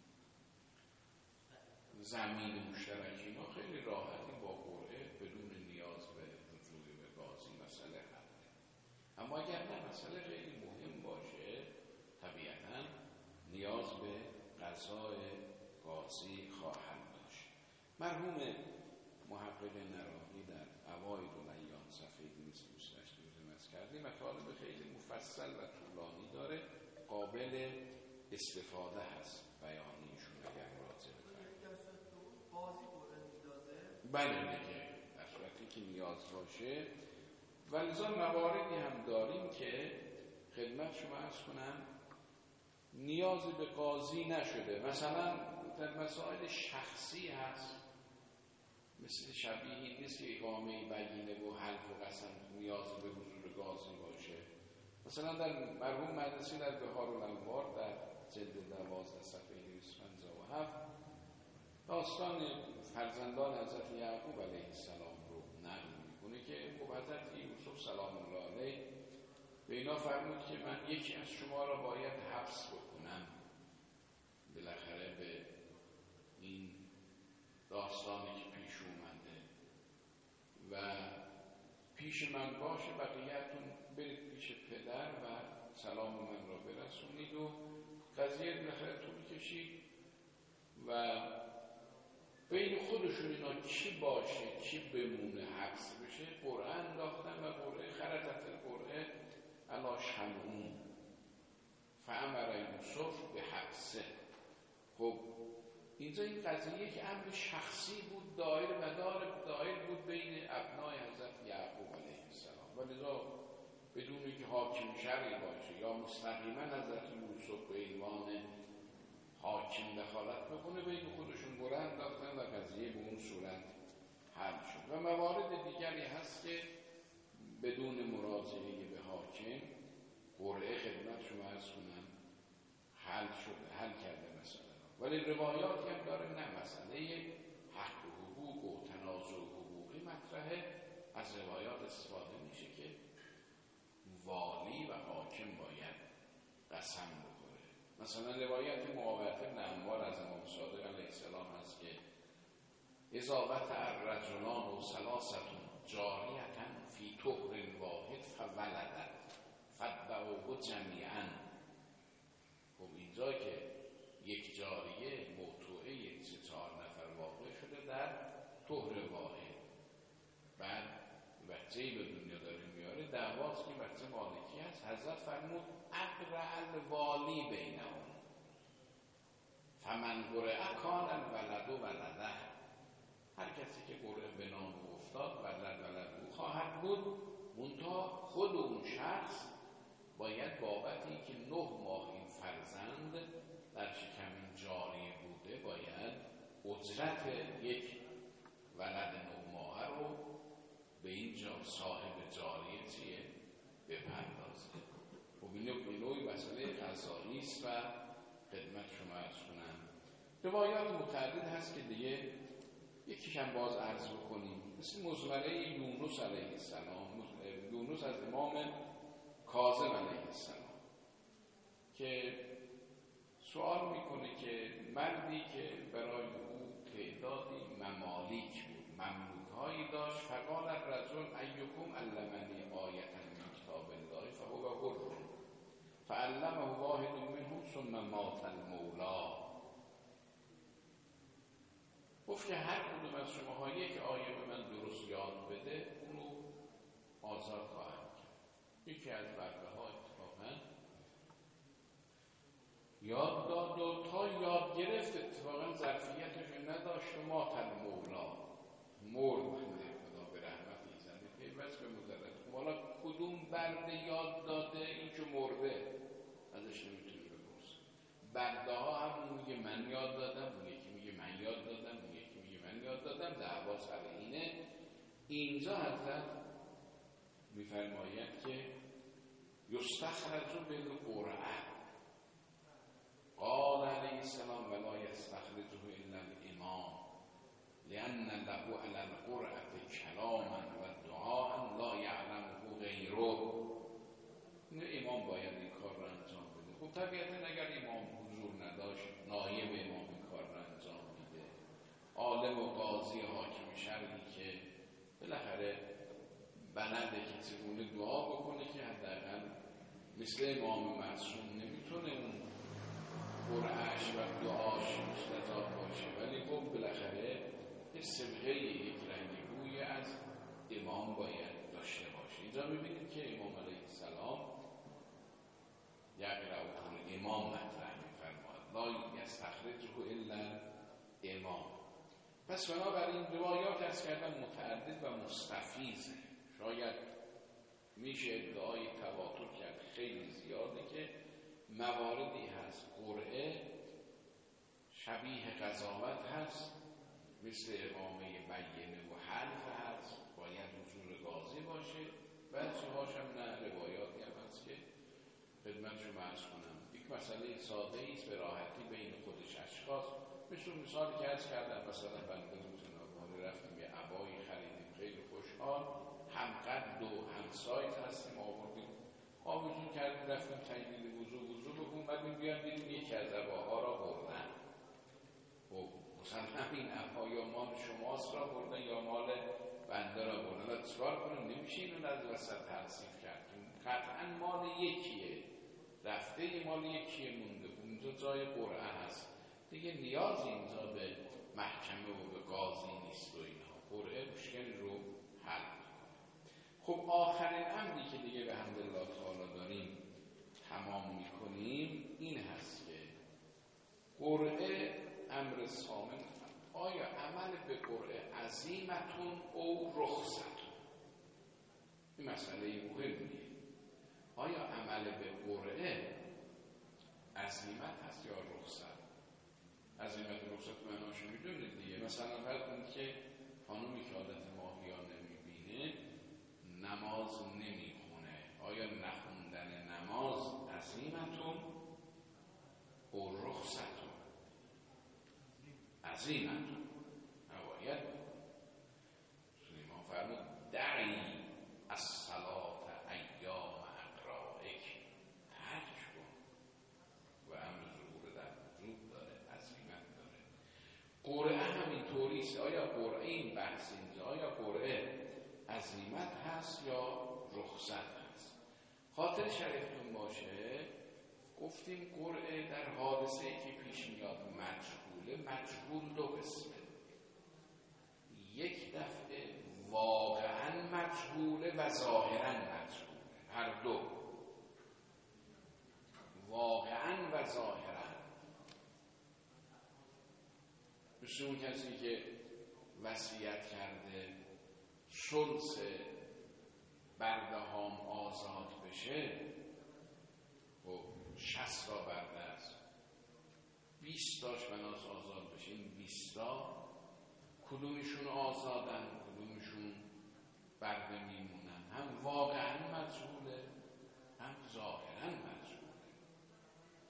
B: زمین مشترک اینا خیلی راحتی با قرعه بدون نیاز به رجوع به قاضی مسئله حله. اما اگر نه مسئله خیلی مهم باشه، طبیعتا نیاز به قضای قاضی خواهند داشت. مرحوم محقق نراقی در اوایل الایام صفحه دویست و بیست و هشت روز کردیم مطالب خیلی مفصل و طولانی داره، قابل استفاده هست بیانیشون اگر راجع بفرمایید.
C: قاضی قرعه میندازه؟
B: بله دیگه، در صورتی که نیاز باشه. ولذا مواردی هم داریم که خدمت شما عرض کنم نیازی به قاضی نشده. مثلا در مسائل شخصی هست، مثل شبیه نیست که اقامه بینه و حلف و قسم نیازی به حضور قاضی باشه. مثلا در مرحوم مدرسی در بهارالانوار در جلد دوازده صفحه دویست و پنجاه و هفت داستان فرزندان حضرت یعقوب علیه السلام رو نقل میکنه که خب حضرت یوسف سلام الله علیه به اینا فرمود که من یکی از شما را باید حبس بکنم. بالاخره به این داستانی که پیش اومده و پیش من باشه، بقیه‌تون برید پیش پدر و سلام من را برسونید. و قضیه بالاخره طول کشید و بین خودشون اینا چی باشه چی بمونه حبس بشه قرعه انداختن و قرعه خرجت قرعه علا شمعون فامر یوسف به حبسه. خب اینجا این قضیه که امر شخصی بود، دایر و دار دایر بود بین ابنای حضرت یعقوب علیه السلام، ولذا بدون که حاکم شرعی باشه یا مستقیما حضرت یوسف به عنوان حاکم دخالت بکنه بین خودشون قرعه انداختن و قضیه به اون صورت حل شد. و موارد دیگری هست که بدون مراجعه به حاکم قرعه خدمت شما عرض کنم حل شده، حل کرده مثلا. ولی روایاتی هم داره نه مسئله حق و حقوق و تنازع حقوقی مطرحه، از روایات استفاده میشه که والی و حاکم باید قسم بخوره. مثلا روایت معاویه بن عمار از امام صادق علیه السلام هست که اذا وطئ الرجلان و ثلاثة جاریة فی طهر واحد فولدت فاتبعوه جمیعا. خب اینجا که یک جاریه موضوعه سه چهار نفر واقع شده در طهر واحد، بعد بچه‌ای به دنیا داره میاره، دعواست که بچه مالکی هست، حضرت فرمود اقرع الوالی بینهم فمن قرئ کان الولد ولده. هر کسی که قرعه به نام افتاد ولد ولد او خواهد بود، منتها خود اون شخص باید بابتی که نه ماه این فرزند در شکم این جاریه بوده باید اجرت یک ولد نه ماه رو به این جا صاحب جاریه چیه نسائی است و خدمت شما عرض کنم روایات متعدد هست که دیگه یکیش هم باز عرض بکنیم، مثل مزمره یونس علیه السلام، یونس از امام کاظم علیه السلام که سوال میکنه که مردی که برای او تعدادی ممالیک بود، مملوکهایی داشت، فقال الرجل ایکم علمنی آیة من کتاب الله فهو حر فعلمه واحد منهم ثم مات المولا. گفت که هر کدوم از شماها یک آیه به من درست یاد بده اونو آزاد خواهم کرد. یکی از برده ها اتفاقا یاد داد و تا یاد گرفت اتفاقا ظرفیتش نداشت و مات المولا، مرد. بنده خدا به رحمت ایزنده پیوست به مدرد. حالا کدوم برده یاد داده؟ این که مرده ازش نمیتونی بپرس. برده ها هم میگه من یاد دادم، اون یکی میگه من یاد دادم، اون یکی میگه من یاد دادم، دعوا سر اینه. اینجا حضرت میفرماید که یستخرج بالقرعه، قال علیه السلام ولا یستخرجه الا الامام لان له علی القرعه کلاما و دعاء لا یعلمه غیره. امام باید این کار را انجام بده. خب طبیعتا اگر امام حضور نداشت نایب امام این کار را انجام میده، عالم و قاضی حاکم شرعی که بالاخره بلده که چگونه دعا بکنه که حداقل مثل امام معصوم نمیتونه اون قرعه‌اش و دعاش مستجاب باشه، ولی خب بالاخره یه سبقه یک رنگی از امام باید داشته باشه. اینجا میبینید که امام علیه السلام یقرأ امام مطرح میفرماد لا یستخرجه الا امام. پس بنابراین روایات از کردن متعدد و مستفیضه. شاید میشه ادعای تواتر کرد خیلی زیاده که مواردی هست قرعه شبیه قضاوت هست، مثل اقامه بینه و حلف هست، باید حضور قاضی باشه. بعضی هاشم نه، روایاتی هم هست که خدمت شما عرض کنم یک مسئله ساده ایست به راحتی بین خودش اشخاص، مثل مثالی که عرض کردم مثلا بنده روز نوبانه رفتیم یه عبایی خریدیم خیلی خوشحال، هم قد و هم سایز هستیم، آوردیم آویزون کردیم رفتیم تجدید وضو وضو بکن بعدیم بیان دیدیم یکی از عباها را بردن. خب مثلا همین عبا یا مال شماست را بردن یا مال بنده را بردن، چکار کنیم؟ نمیشه اینو از وسط تنصیف کرد، قطعا مال یکیه رفته، مال یکیه مونده، اونجا جای قرعه هست دیگه، نیازی اینجا به محکمه و به قاضی نیست و اینها، قرعه مشکل رو حل میکنه. خب آخرین امری که دیگه به حمدالله تعالی داریم تمام میکنیم این هست که قرعه امر سامن، آیا عمل به قرعه عزیمتون او رخصتون؟ این مسئله مهمیه. آیا عمل به قرعه عزیمت هست یا رخصت؟ عزیمت و رخصت معناشو میدونید دیگه. مثلا فرض کنید که خانومی که عادت ماهی ها نمیبینه نماز نمیخونه، آیا نخوندن نماز عزیمتون او رخصتون؟ عزیمتون نباید. سلیمان فرمود دعی الصلاة ایام اقرائک، ترک کن و امر ظهور در وجود داره، عزیمت داره. قرعه همین طوریست. آیا قرعه این بحث اینجا، آیا قرعه عزیمت هست یا رخصت هست؟ خاطر شریفتون باشه گفتیم قرعه در حادثه که پیش میاد مجهوله، مجهول دو قسمه، یک دفعه واقعا مجهوله و ظاهرا مجهوله، هر دو واقعا و ظاهرا. مثل اون کسی که وصیت کرده ثلث برده هام آزاد بشه و شصت تا برده است، بیست تاش بناس آزاد بشه، این بیست تا کدومشون آزادن کدومشون برده میمونن؟ هم واقعا مجهوله هم ظاهرا مجهوله.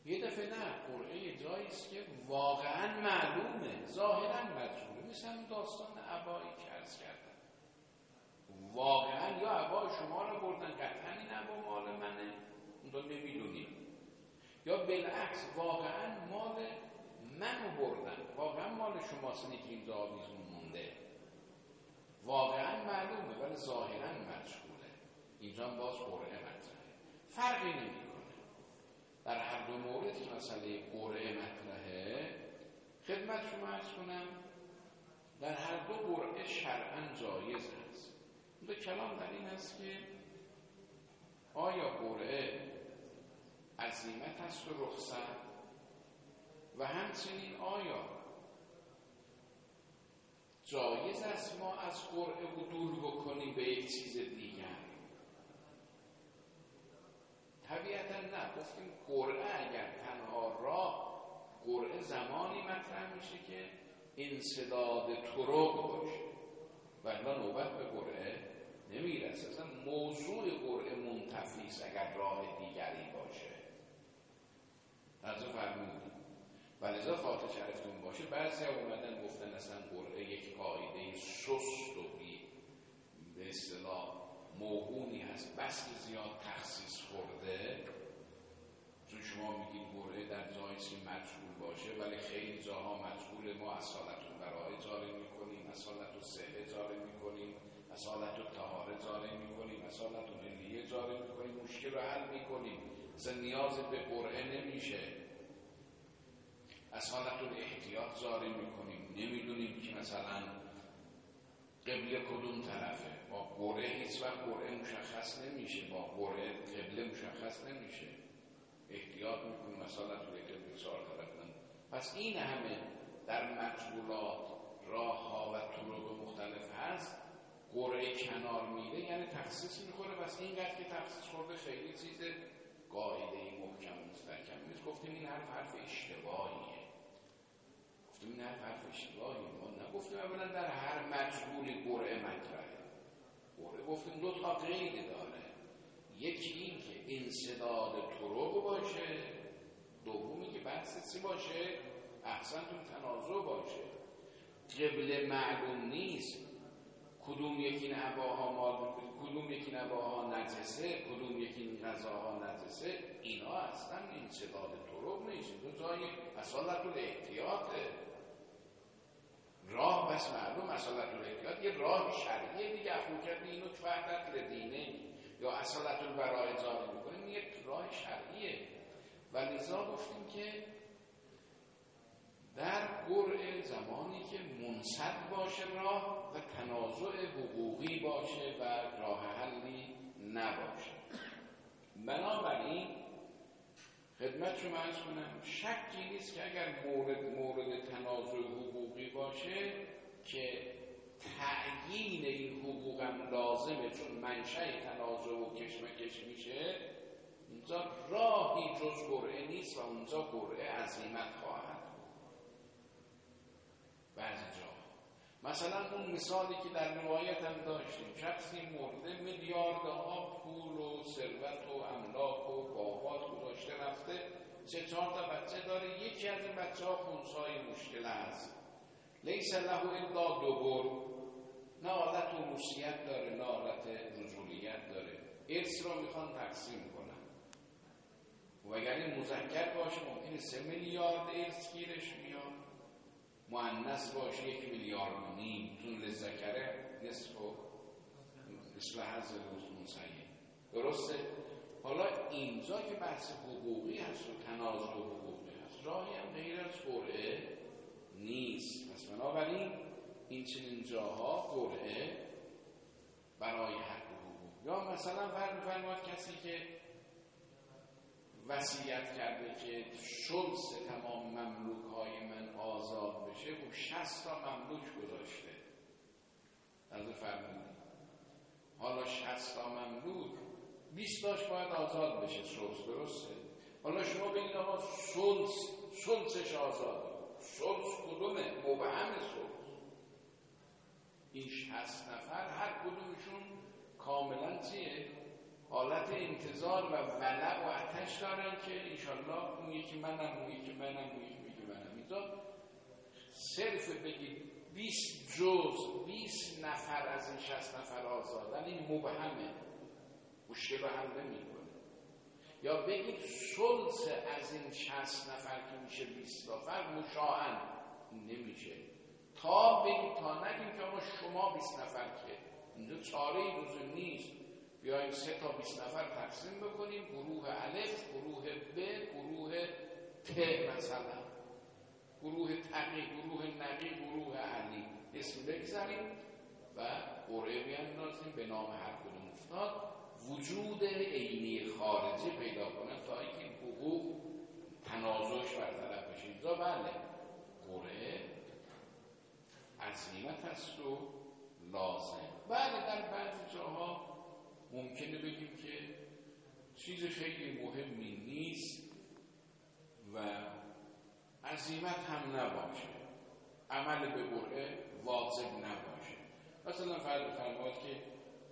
B: یه دفعه نه، قرعه یه جاییست که واقعا معلومه، ظاهرا مجهوله، مثل همون داستان عبایی که عرض کردم. واقعا یا عبای شما رو بردن، قطعا این عبا مال منه، اون رو نمیدونیم، یا بالعکس واقعا مال منو بردن، واقعا مال شماست، اینه که اینجا آویزون مونده، واقعا معلومه ولی ظاهرا مجهوله. اینجا باز قرعه مطرحه، فرقی نمیکنه. در هر دو مورد که مسئله قرعه مطرحه، خدمت شما عرض کنم در هر دو قرعه شرعاً جایز است. دو کلام در این است که آیا قرعه عزیمت است و رخصت، و همچنین آیا جایز است ما از قرعه عدول بکنیم به یک چیز دیگر؟ طبیعتا نه. گفتیم قرعه اگر تنها راه، قرعه زمانی مطرح میشه که انسداد طرق باشه، ولی نوبت به قرعه نمیرسه. اصلا موضوع قرعه منتفی است اگر راه دیگری باشه. توجه فرمودید؟ ولذا فاتح شرفتون باشه، بعضی ها اومدن گفتن اصلا قرعه یک قاعده سست و بی به اصطلاح موهونی هست، بس که زیاد تخصیص خورده. چون شما میگید قرعه در جاییست مجهول باشه، ولی خیلی جاها مجهول، ما اصالت البراءه جاری میکنیم، اصالت الصحه جاری میکنیم، اصالت الطهاره جاری میکنیم، اصالت العلیه جاری میکنیم، مشکل رو حل میکنیم، اصلا نیاز به قرعه نمیشه. اصالت الاحتیاط جاری میکنیم، نمیدونیم که مثلا قبله کدوم طرفه، با قرعه هیچ وقت قرعه مشخص نمیشه، با قرعه قبله مشخص نمیشه، احتیاط میکنیم اصالت القبله چهار طرف. پس این همه در مجهولات راه ها و طرق مختلف هست، قرعه کنار میره یعنی تخصیص میخوره. پس اینقدر که تخصیص خورده خیلی چیز قاعده محکم مستحکم نیست. گفتیم این حرف حرف اشتباهیه، گفتیم این حرف حرف اشتباهیه. ما نگفتیم اولا در هر مجهولی قرعه مطرحه. قرعه گفتیم دو تا قید داره، یکی این که انسداد طرق باشه، دومی که بحث چی باشه؟ احسنتون تنازع باشه. قبله معلوم نیست، کدوم یکی نباها مال، کدوم یکی نباها نجسه، کدوم یکی غذاها نجسه، اینا اصلا انسداد طرق نیست. دو جای اصالت الاحتیاطه. راه بس معلوم، اصالت الاحتیاط یه راه شرعیه دیگه. اخو کردی اینو فهدت لدینه یا اصالت البراءه جاری میکنیم، یک راه شرعیه. ولذا گفتیم که در قرعه زمانی که منصد باشه راه و تنازع حقوقی باشه و راه حلی نباشه. بنابراین خدمت شما عرض کنم شکی نیست که اگر مورد مورد تنازع حقوقی باشه که تعیین این حقوق هم لازمه، چون منشأ تنازع و کشمکش میشه. اینجا راهی جز قرعه نیست و اونجا قرعه عزیمت خواهد. بعضی جا مثلا اون مثالی که در روایت هم داشتیم، شخصی مرده میلیاردها پول و ثروت و املاک و باغات گذاشته رفته، سه چهار تا بچه داره، یکی از این بچه ها خونسای مشکل هست، لیس له الا دبر، نه حالت عروسیت داره نه حالت رجولیت داره، ارث رو میخوان تقسیم کنن. و اگر این مذکر باشه ممکنه سه میلیارد ارث گیرش میاد، مؤنث باشه یک میلیارد و نیم، چون لذکره نصف و نصف حظ الانثیین. درسته؟ حالا اینجا که بحث حقوقی هست و تنازع حقوقی هست، راهی هم غیر از قرعه نیست. پس بنابراین این چنین جاها قرعه برای حق حقوق، یا مثلا فرض فرماد کسی که وصیت کرده که شلس تمام مملوک های من آزاد بشه، او شصت تا مملوک گذاشته. از فرمودی حالا شصت تا مملوک، بیست تاش باید آزاد بشه شلس. درسته؟ حالا شما بگید آقا شلس شلسش آزاده، شلس کدومه؟ مبهم شلس. این شصت نفر هر کدومشون کاملا چیه؟ حالت انتظار و ولع و آتش دارن که انشالله اون یکی منم اون یکی منم اون یکی منم. اینجا صرف بگید بیست جز بیست نفر از این شصت نفر آزادن، این مبهمه، مشکل رو حل نمی‌کنه. یا بگید ثلث از این شصت نفر که میشه بیست نفر مشاعن، نمیشه. تا بگید تا نگیم که آقا شما بیست نفر، که اینجا چاره ای روز نیست. بیاییم سه تا بیست نفر تقسیم بکنیم، گروه الف، گروه ب، گروه ت، مثلا گروه تقی، گروه نقی، گروه علی اسم بگذاریم و قرعه بیاندازیم به نام هر کدوم افتاد، وجود عینی خارجی پیدا کنه تا اینکه این حقوق تنازعش برطرف بشه. اینجا بله قرعه عزیمت هست و لازم. بله در بعضی جاها ممکنه بگیم که چیز خیلی مهمی نیست و عزیمت هم نباشه، عمل به قرعه واجب نباشه. مثلا فرض فرمایید که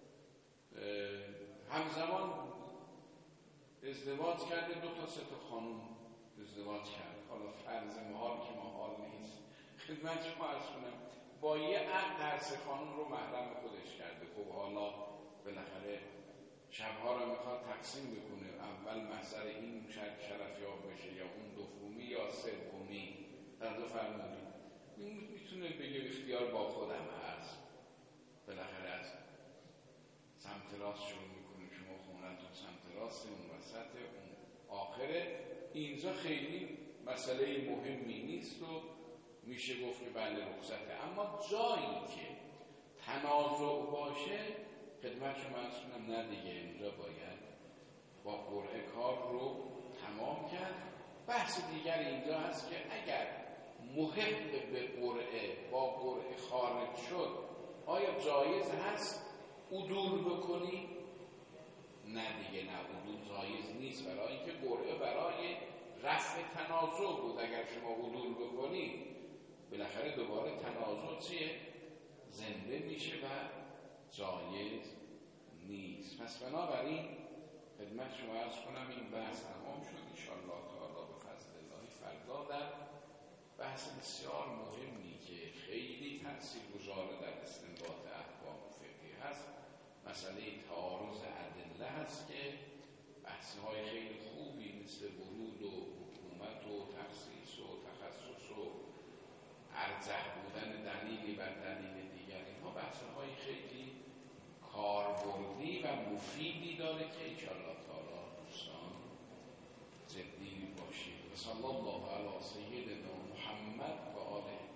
B: همزمان ازدواج کرده، دو تا سه تا خانوم ازدواج کرده، حالا فرض محال که محال نیست، خدمت شما عرض کنم با یه عقد هر سه خانوم رو محرم خودش کرده. خب حالا بالاخره شبها رو میخواد تقسیم بکنه، اول محضر این شرفیاب بشه یا اون دومی یا سومی، در دو فرمودید میتونه بگه اختیار با خودم هست. بالاخره از سمت راست شروع میکنه، شما خونتون سمت راست، اون وسط، اون آخره. اینجا خیلی مسئله مهمی نیست و میشه گفت که بله رخصته. اما جایی که تنازع باشه خدمت شما عرض کنم نه دیگه، اینجا باید با قرعه کار رو تمام کرد. بحث دیگر اینجا هست که اگر محق به قرعه با قرعه خارج شد آیا جایز هست عدول بکنی؟ نه دیگه، نه عدول جایز نیست، برای اینکه قرعه برای رفع تنازع بود. اگر شما عدول بکنی بالاخره دوباره تنازع چیه؟ زنده میشه و جایز نیست. پس بنابراین خدمت شما عرض کنم این بحث تمام شد. انشاءالله تعالی به فضل الله فردا در بحث بسیار مهمی که خیلی تاثیرگذار در استنباط احکام فقهی هست، مسئله تعارض ادله هست که بحث‌های خیلی خوبی مثل ورود و حکومت و تخصیص و تخصص و ارجح بودن دلیلی بر دلیل دیگر، اینها بحث‌های خیلی کاربردی و مفیدی داره که انشاءالله تعالی دوستان جدی باشید. صلی الله علی سیدنا محمد و آله